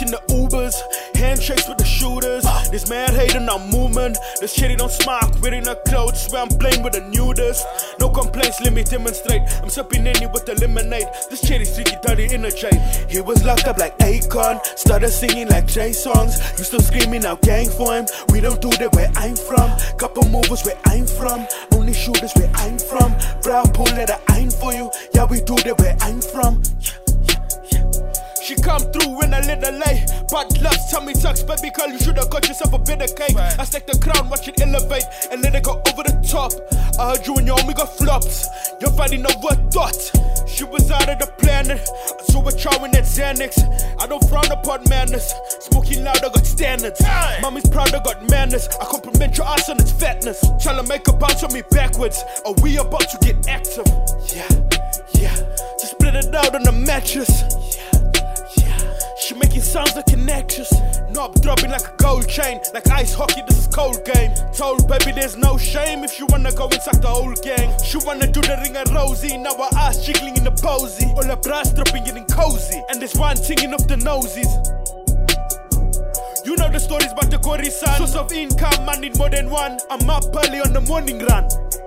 in the Ubers, handshakes with the shooters. This mad hate in our movement. This shitty don't smoke, wearing her clothes. Swear I'm playing with the nudist. No complaints, let me demonstrate. I'm sipping any with the lemonade. This shitty sticky dirty in the chain. He was locked up like Akon, started singing like Jay songs. You still screaming out gang for him. We don't do that where I'm from. Couple movers where I'm from. Only shooters where I'm from. Brow pull let I ain't for you. Yeah, we do that where I'm from. She come through when I let her lay. But loves tummy tucks, baby girl, you should've got yourself a bit of cake. I stack the crown, watch it elevate, and let it go over the top. I heard you and your homie got flops. You're fighting over a thought. She was out of the planet, I saw her chowing at Xanax. I don't frown upon manners. Smoking loud, I got standards. Mommy's proud, I got manners. I compliment your ass on its fatness. Tryna make her bounce on me backwards. Are we about to get active? Yeah, yeah. Just split it out on the mattress. She making sounds like an actress. Knob dropping like a gold chain. Like ice hockey, this is cold game. Told baby there's no shame if you wanna go and suck the whole gang. She wanna do the ring and rosy. Now her ass jiggling in the posy. All her brass dropping getting cozy. And there's one tinging off the noses. You know the stories about the Corey son. Source of income, I need more than one. I'm up early on the morning run.